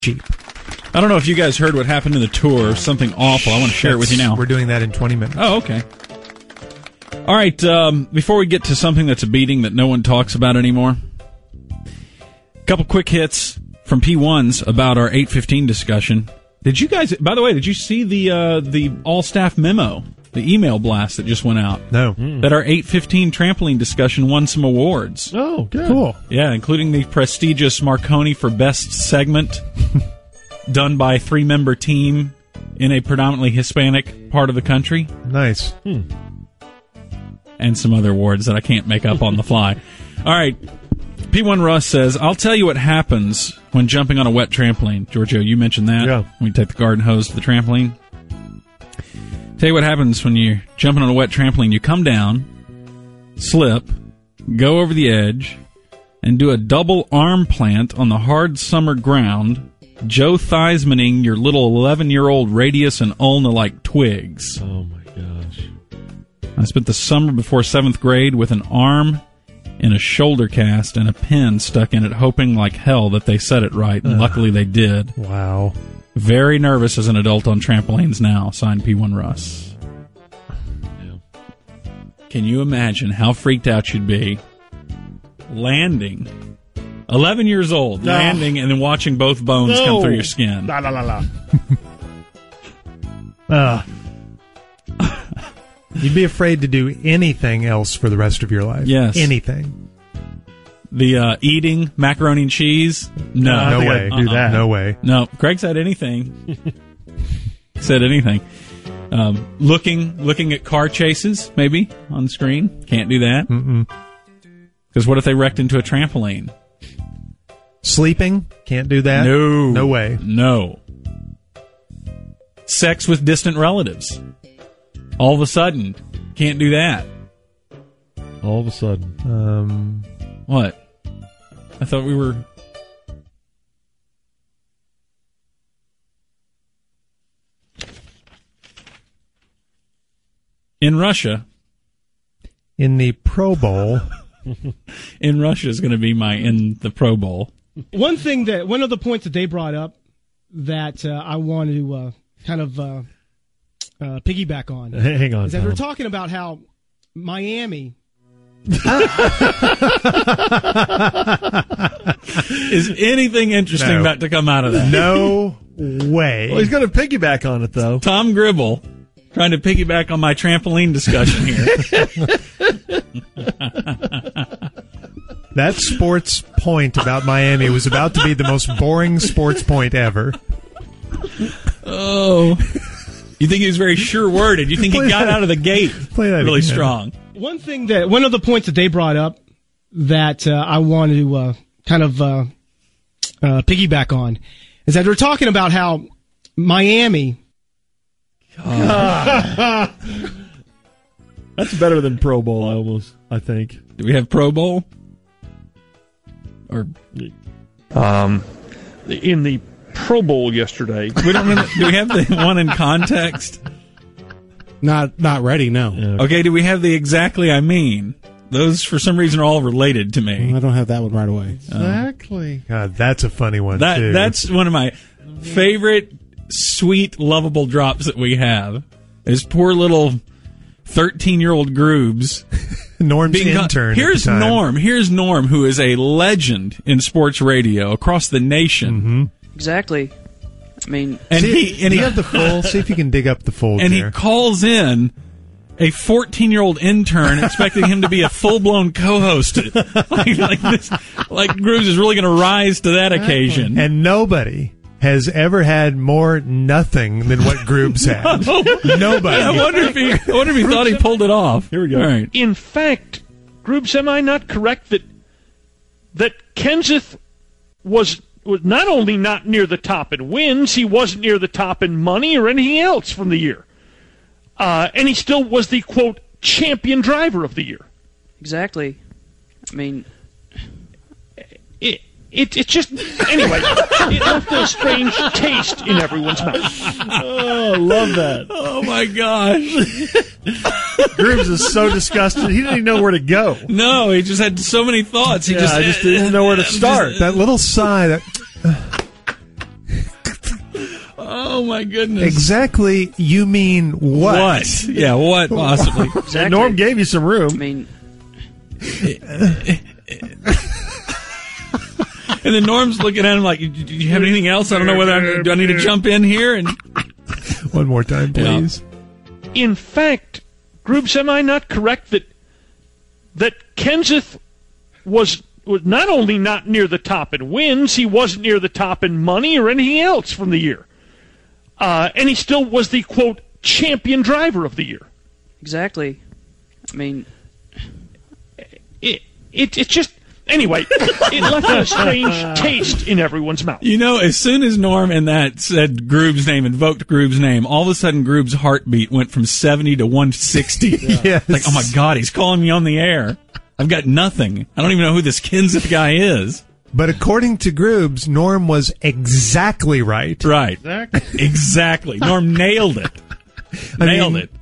cheap. I don't know if you guys heard what happened in the tour. Something awful. I want to share it with you now. We're doing that in 20 minutes. Oh, okay. All right. Before we get to something that's a beating that no one talks about anymore, a couple quick hits from P1s about our 8:15 discussion. Did you guys? By the way, did you see the all staff memo, the email blast that just went out? No. That our 8:15 trampoline discussion won some awards. Oh, good. Cool. Yeah, including the prestigious Marconi for Best Segment, done by a 3-member team in a predominantly Hispanic part of the country. Nice. And some other awards that I can't make up on the fly. All right. P1 Russ says, I'll tell you what happens when jumping on a wet trampoline. Giorgio, you mentioned that. Yeah. When you take the garden hose to the trampoline. Tell you what happens when you're jumping on a wet trampoline. You come down, slip, go over the edge, and do a double arm plant on the hard summer ground, Joe Theismanning your little 11-year-old radius and ulna like twigs. Oh, my gosh. I spent the summer before 7th grade with an arm in a shoulder cast and a pin stuck in it, hoping like hell that they said it right, and luckily they did. Wow. Very nervous as an adult on trampolines now. Signed P1 Russ. Yeah. Can you imagine how freaked out you'd be landing, 11 years old, landing and then watching both bones come through your skin? La, la, la, Uh, la. you'd be afraid to do anything else for the rest of your life. Yes. Anything. The eating macaroni and cheese? No. No think way. I'd do that. No way. No. Greg said anything. Said anything. Looking at car chases, maybe, on the screen. Can't do that. Because what if they wrecked into a trampoline? Sleeping? Can't do that? No. No way. No. Sex with distant relatives. All of a sudden. Can't do that. All of a sudden. What? I thought we were... In Russia. In the Pro Bowl. In Russia is going to be my in the Pro Bowl. One of the points that they brought up that I wanted to kind of piggyback on Hang on, is that Tom. we're talking about how Miami Is anything interesting No. about to come out of that? No way. Well, he's going to piggyback on it, though. Tom Gribble trying to piggyback on my trampoline discussion here. That sports point about Miami was about to be the most boring sports point ever. Oh. You think he was very sure-worded. You think he got out of the gate really again. strong. one of the points that they brought up that I wanted to kind of piggyback on is that we're talking about how Miami. That's better than Pro Bowl, I think. Do we have Pro Bowl? Or in the Pro Bowl yesterday. we don't really, do we have the one in context? Not ready, no. Yeah. Okay, do we have the exactly I mean? Those, for some reason, are all related to me. I don't have that one right away. Exactly. God, that's a funny one, too. That's one of my favorite, sweet, lovable drops that we have. Is poor little 13-year-old Groobs. Norm's intern. Here's at the time. Norm. Here's Norm, who is a legend in sports radio across the nation. Exactly. I mean, And See, he you have the full. See if you can dig up the full. and he there. calls in a 14-year-old intern, expecting him to be a full-blown co-host. like this, like Grooves is really going to rise to that occasion. And nobody has ever had more nothing than what Groobs had. Nobody. I wonder if he thought he pulled it off. Here we go. All right. In fact, Groobs, am I not correct that Kenseth was not only not near the top in wins, he wasn't near the top in money or anything else from the year. And he still was the, quote, champion driver of the year. exactly. I mean, It's just, anyway, it left a strange taste in everyone's mouth. Oh, love that. Oh, my gosh. Grooves is so disgusted. He didn't even know where to go. No, he just had so many thoughts. He I just didn't know where to start. That little sigh. That Oh, my goodness. Exactly, you mean what? Yeah, what, possibly? Exactly. Norm gave you some I room. mean, And then Norm's looking at him like, do you have anything else? I don't know whether do I need to jump in here? And One more time, please. In fact, Grooves, am I not correct that Kenseth was not only not near the top in wins, he wasn't near the top in money or anything else from the year. And he still was the, quote, champion driver of the year. exactly. I mean, It's just... Anyway, it left a strange taste in everyone's mouth. you know, as soon as Norm and that said Groob's name, invoked Groob's name, all of a sudden Groob's heartbeat went from 70 to 160. Yes. Like, oh my God, he's calling me on the air. I've got nothing. I don't even know who this Kenseth guy is. But according to Groobs, Norm was exactly right. Right. Exactly. Norm nailed it. Nailed it.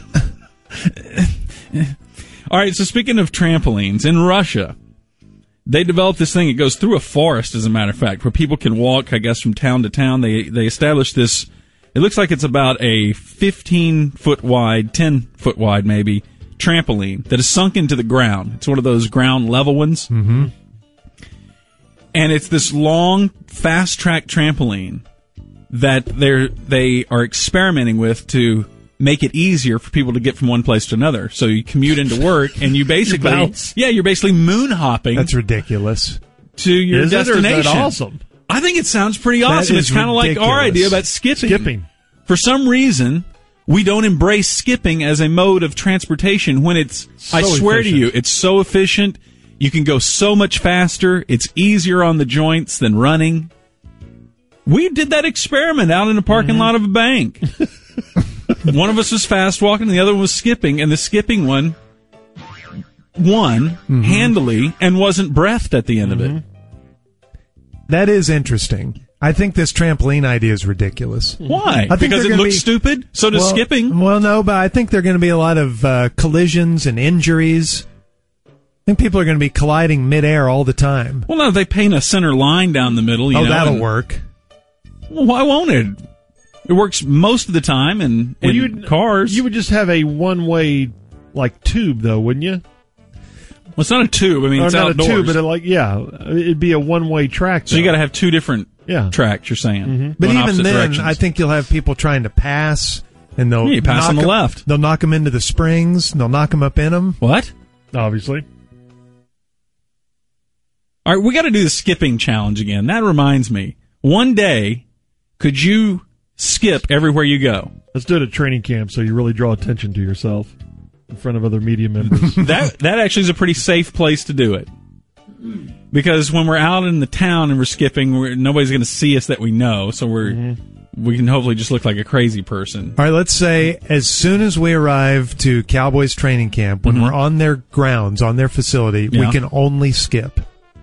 All right, so speaking of trampolines, in Russia, they developed this thing. It goes through a forest, as a matter of fact, where people can walk, I guess, from town to town. They established this. It looks like it's about a 15-foot wide, 10-foot wide maybe, trampoline that is sunk into the ground. It's one of those ground level ones. Mm-hmm. And it's this long, fast-track trampoline that they are experimenting with to make it easier for people to get from one place to another. So you commute into work, and you basically, you're basically moon hopping. That's ridiculous. To your Is destination. That, or is that awesome? I think it sounds pretty awesome. That It's is kind of like our ridiculous. idea about skipping. For some reason, we don't embrace skipping as a mode of transportation when it's, I swear to you, it's so efficient. You can go so much faster. It's easier on the joints than running. We did that experiment out in the parking lot of a bank. One of us was fast walking, the other one was skipping, and the skipping one won handily and wasn't breathed at the end of it. That is interesting. I think this trampoline idea is ridiculous. Why? I think Because they're it gonna looks be- stupid? So does skipping. Well, no, but I think there are going to be a lot of collisions and injuries. I think people are going to be colliding midair all the time. Well, no, they paint a center line down the middle. You know, That'll and- work. Well, why won't it? It works most of the time in cars. You would just have a one-way, like, tube, though, wouldn't you? Well, it's not a tube. I mean, Or it's not outdoors. a tube, but it'd be a one-way track. So you though. got to have two different tracks, you're saying. But Going even opposite then, directions. I think you'll have people trying to pass, and they'll Yeah, you pass knock on the 'em- left. They'll knock them into the springs. They'll knock them up in them. What? Obviously. All right, we got to do the skipping challenge again. That reminds me. One day, could you skip everywhere you go? Let's do it at training camp so you really draw attention to yourself in front of other media members. That actually is a pretty safe place to do it. Because when we're out in the town and we're skipping, nobody's going to see us that we know, so we can hopefully just look like a crazy person. All right, let's say as soon as we arrive to Cowboys training camp, when we're on their grounds, on their facility, we Yeah. can only skip.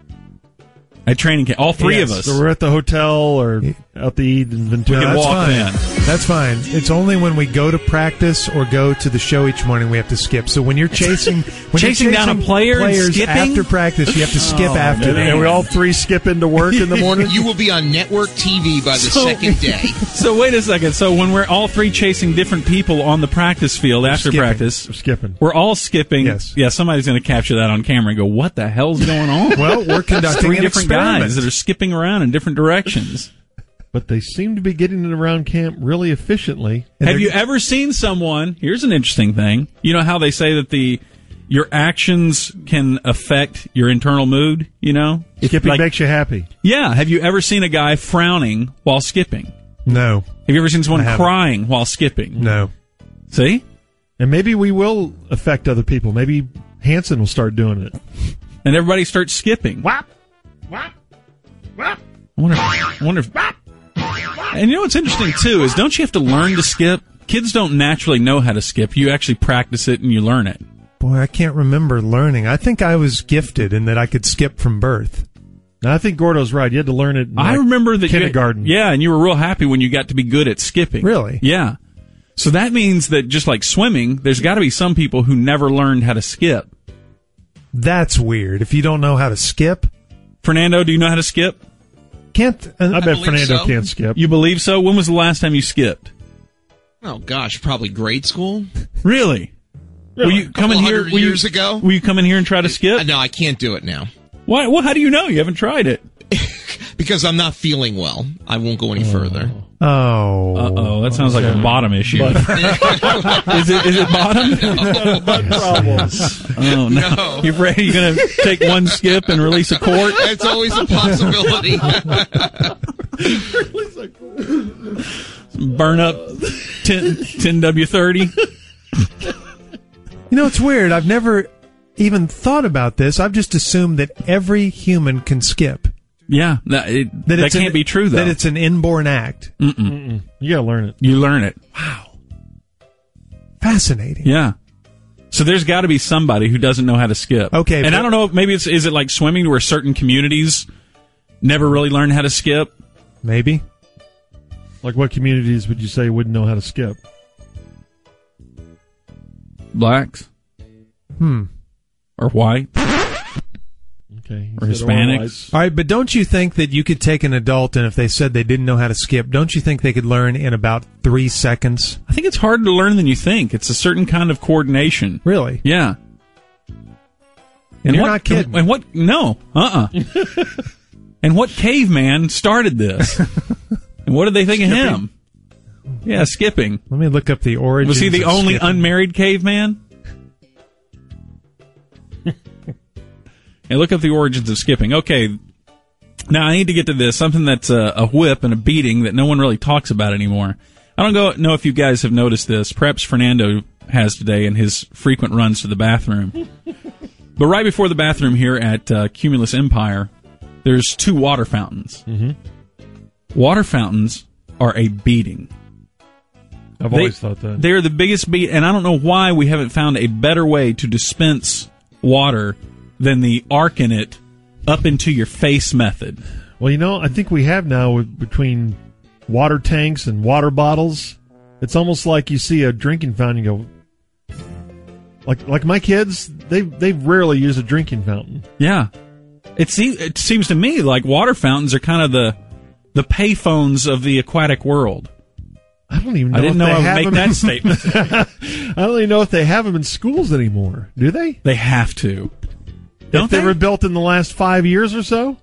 At training camp, all three Yes. of us. So we're at the hotel or out to eat in Ventura. We can that's walk fine. in. That's fine. It's only when we go to practice or go to the show each morning we have to skip. So when you're chasing Chasing down a player and players skipping? after practice, you have to skip after And them. we all three skip into work in the morning. You will be on network TV by the second day. So wait a second. So when we're all three chasing different people on the practice field after skipping. practice, We're skipping. we're all skipping. Yes. Yeah, somebody's going to capture that on camera and go, what the hell's going on? Well, we're conducting Three an different experiment. guys that are skipping around in different directions. But they seem to be getting it around camp really efficiently. And Have they're- you ever seen someone? Here's an interesting thing. You know how they say that your actions can affect your internal mood? You know, Skipping Like- makes you happy. Yeah. Have you ever seen a guy frowning while skipping? No, Have you ever seen someone I haven't. crying while skipping? no. See? And maybe we will affect other people. Maybe Hanson will start doing it. And everybody starts skipping. Whap! Whap! Whap! I wonder if. And you know what's interesting too is don't you have to learn to skip? Kids don't naturally know how to skip. You actually practice it and you learn it. Boy, I can't remember learning. I think I was gifted in that I could skip from birth. Now, I think Gordo's right. You had to learn it in I like, remember that kindergarten. Yeah, and you were real happy when you got to be good at skipping. Really? Yeah. So that means that just like swimming, there's got to be some people who never learned how to skip. That's weird. If you don't know how to skip, Fernando, do you know how to skip? can't. I bet believe Fernando so. can't skip. You believe so? When was the last time you skipped? Oh gosh, probably grade school. Really? Will you come in here? Years ago? Will you come in here and try to skip? No, I can't do it now Why? Well, how do you know? You haven't tried it. because I'm not feeling well. I won't go any further. Oh. Uh-oh, that sounds like a bottom issue. Is it bottom? Problems. Oh, no. No. You're afraid you're going to take one skip and release a quart? It's always a possibility. Burn up 10W30? You know, it's weird. I've never even thought about this. I've just assumed that every human can skip. Yeah, that it's can't be true, though. That it's an inborn act. You gotta learn it. You learn it. Wow. Fascinating. Yeah. So there's got to be somebody who doesn't know how to skip. Okay, and but- I don't know, maybe is it like swimming where certain communities never really learn how to skip? Maybe. Like, what communities would you say wouldn't know how to skip? Blacks? Or white? Okay. Or You said Hispanics? All right, but don't you think that you could take an adult and if they said they didn't know how to skip, don't you think they could learn in about 3 seconds? I think it's harder to learn than you think. It's a certain kind of coordination. Really? Yeah. And you're not kidding. And what? No. And what caveman started this? And what did they think of him? Yeah, skipping. Let me look up the origins. Was he the of only skipping. unmarried caveman? And look up the origins of skipping. Okay, now I need to get to this, something that's a whip and a beating that no one really talks about anymore. I don't know if you guys have noticed this. Perhaps Fernando has today in his frequent runs to the bathroom. But right before the bathroom here at Cumulus Empire, there's 2 water fountains. Mm-hmm. Water fountains are a beating. I've always thought that. They're the biggest beat, and I don't know why we haven't found a better way to dispense water than the arc in it up into your face method. Well, you know, I think we have now between water tanks and water bottles. It's almost like you see a drinking fountain, you go, like my kids, they rarely use a drinking fountain. Yeah. It seems to me like water fountains are kind of the payphones of the aquatic world. I don't even know. I didn't know I would make that statement. I don't even know if they have them in schools anymore. Do they? They have to. If they were built in the last 5 years or so?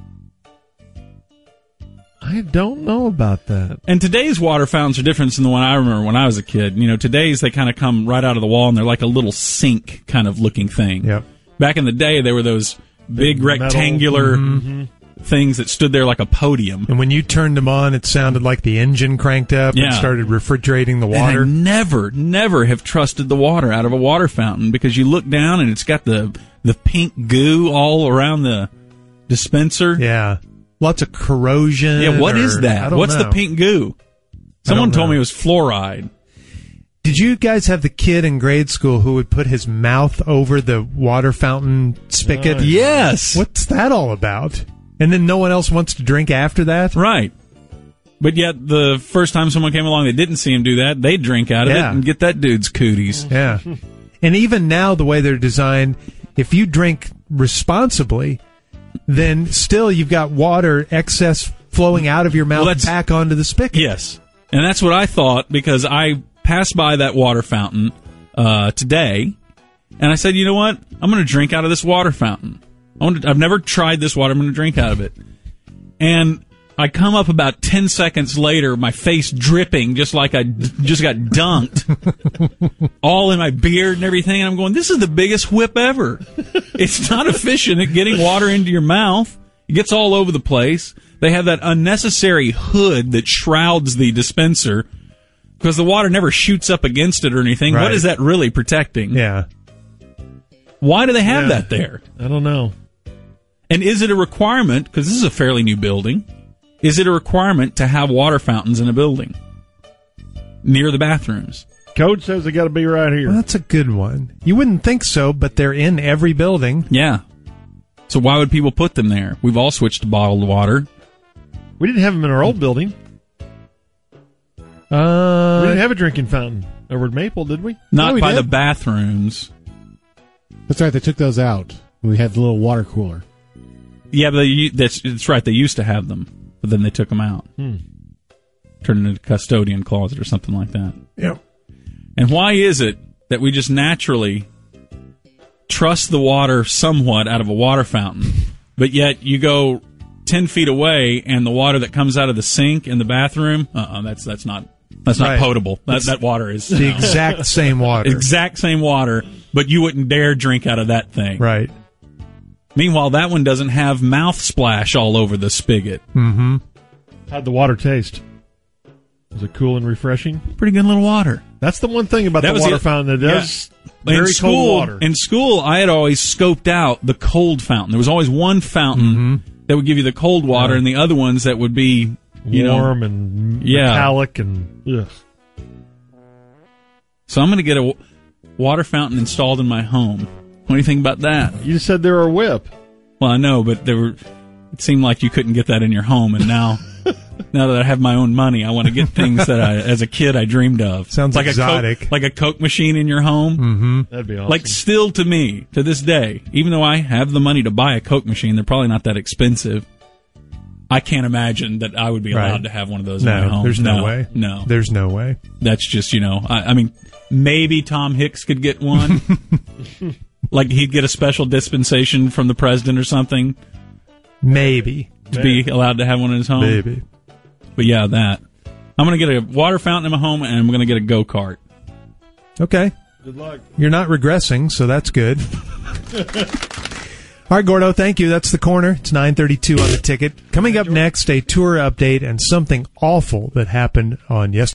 I don't know about that. And today's water fountains are different than the one I remember when I was a kid. You know, today's they kind of come right out of the wall and they're like a little sink kind of looking thing. Yep. Back in the day, they were those big rectangular things that stood there like a podium. And when you turned them on, it sounded like the engine cranked up and started refrigerating the water. And I never have trusted the water out of a water fountain because you look down and it's got the pink goo all around the dispenser. Yeah. Lots of corrosion. Yeah, what is that? I don't What's know. the pink goo? Someone told me it was fluoride. Did you guys have the kid in grade school who would put his mouth over the water fountain spigot? Yes. What's that all about? And then no one else wants to drink after that? Right. But yet, the first time someone came along that didn't see him do that, they'd drink out of it and get that dude's cooties. Yeah. And even now, the way they're designed, if you drink responsibly, then still you've got water excess flowing out of your mouth back onto the spigot. Yes. And that's what I thought because I passed by that water fountain today, and I said, you know what? I'm going to drink out of this water fountain. I've never tried this water. I'm going to drink out of it. And I come up about 10 seconds later, my face dripping, just like I just got dunked, all in my beard and everything. And I'm going, this is the biggest whip ever. It's not efficient at getting water into your mouth. It gets all over the place. They have that unnecessary hood that shrouds the dispenser because the water never shoots up against it or anything. Right. What is that really protecting? Yeah. Why do they have that there? I don't know. And is it a requirement, because this is a fairly new building, is it a requirement to have water fountains in a building near the bathrooms? Code says they got to be right here. Well, that's a good one. You wouldn't think so, but they're in every building. Yeah. So why would people put them there? We've all switched to bottled water. We didn't have them in our old building. We didn't have a drinking fountain over at Maple, did we? Not we by did. the bathrooms. That's right. They took those out. We had the little water cooler. Yeah, but that's right. They used to have them. but then they took them out. Turned into a custodian closet or something like that. Yep. And why is it that we just naturally trust the water somewhat out of a water fountain, but yet you go 10 feet away and the water that comes out of the sink in the bathroom, that's not Right. potable. That water is The exact same water. exact same water, but you wouldn't dare drink out of that thing. Right. Meanwhile, that one doesn't have mouth splash all over the spigot. Mm-hmm. How'd the water taste? Was it cool and refreshing? Pretty good little water. That's the one thing about That the was water it. fountain that does In very school, cold water. In school, I had always scoped out the cold fountain. There was always one fountain that would give you the cold water, and the other ones that would be warm and metallic and ugh. So I'm going to get a water fountain installed in my home. What do you think about that? You just said they were a whip. Well, I know, but it seemed like you couldn't get that in your home, and now that I have my own money, I want to get things that as a kid I dreamed of. Sounds like exotic. like a Coke machine in your home. Mm-hmm. That'd be awesome. Like still to me, to this day, even though I have the money to buy a Coke machine, they're probably not that expensive. I can't imagine that I would be allowed to have one of those in my home. There's no way. No. There's no way. That's just, I mean, maybe Tom Hicks could get one. Like he'd get a special dispensation from the president or something. Maybe. To be allowed to have one in his home. Maybe. But yeah, that. I'm going to get a water fountain in my home, and I'm going to get a go-kart. Okay. Good luck. You're not regressing, so that's good. All right, Gordo, thank you. That's the corner. It's 9:32 on the ticket. Coming up next, a tour update and something awful that happened on yesterday.